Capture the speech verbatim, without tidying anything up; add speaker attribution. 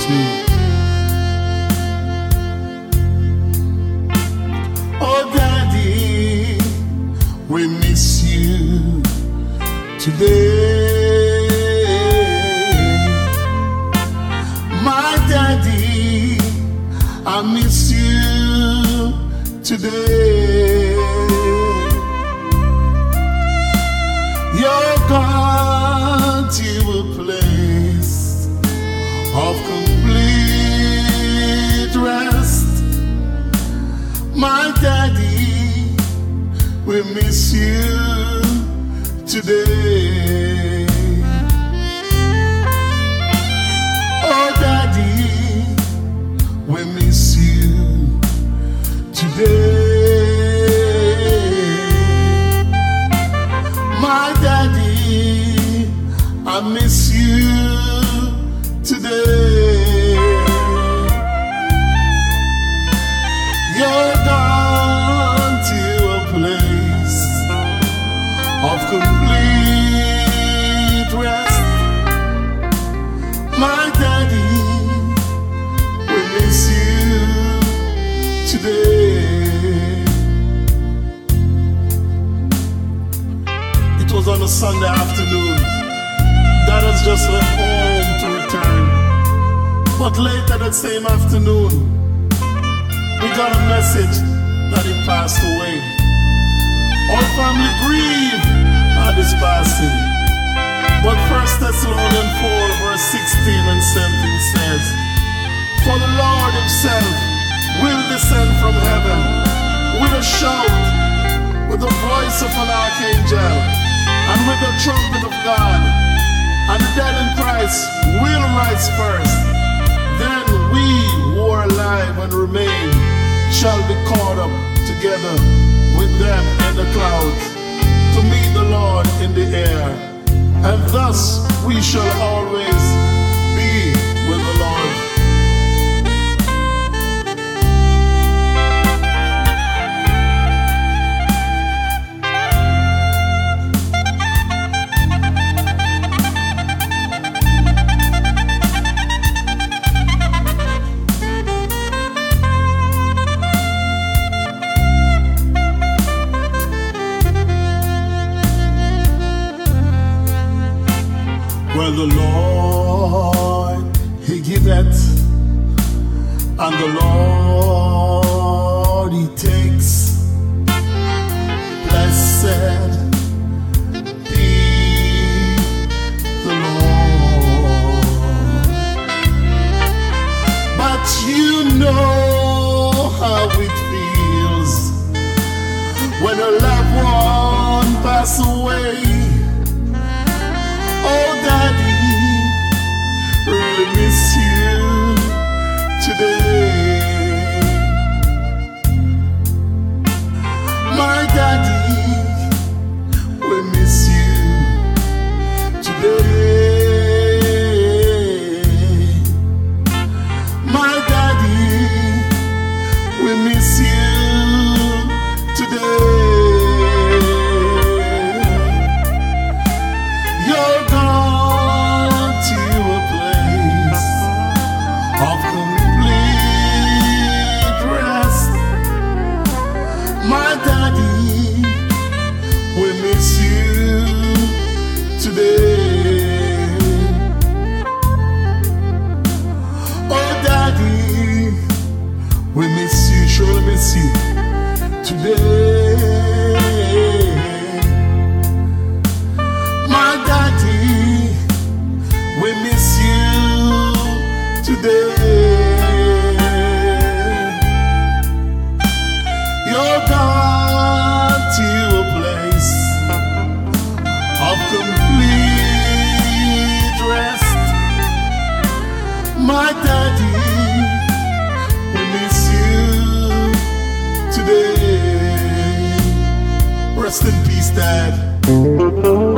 Speaker 1: too. Oh, Daddy, we miss you today. My Daddy, I miss you today. You're gone to a place of complete rest. My Daddy, we miss you today. Oh, Daddy, we miss you today. My Daddy, I miss you today. You're gone to a place of complete rest. My Daddy, we miss you today. It was on a Sunday afternoon. Dad has just left home to return. But later that same afternoon, we got a message that he passed away. Our family grieved at his passing. But First Thessalonians four verse sixteen and seventeen says, for the Lord himself will descend from heaven with a shout, with the voice of an archangel, and with the trumpet of God, and the dead in Christ will rise first. Then we who are alive and remain shall be caught up together with them in the clouds to meet the Lord in the air, and thus we shall always be with the Lord. Well, the Lord, he giveth, and the Lord, he takes. Blessed be the Lord. But you know how it feels when a loved one passes away. Oh, Daddy, really miss you today. My Daddy, we miss you today. My Daddy, we miss you today. You're gone to a place of complete rest. My Daddy, we miss you today. Oh, Daddy, we miss you, surely miss you today. My Daddy, we miss you today. You're gone to a place of complete rest. My Daddy, we miss you today. Rest in peace, Dad.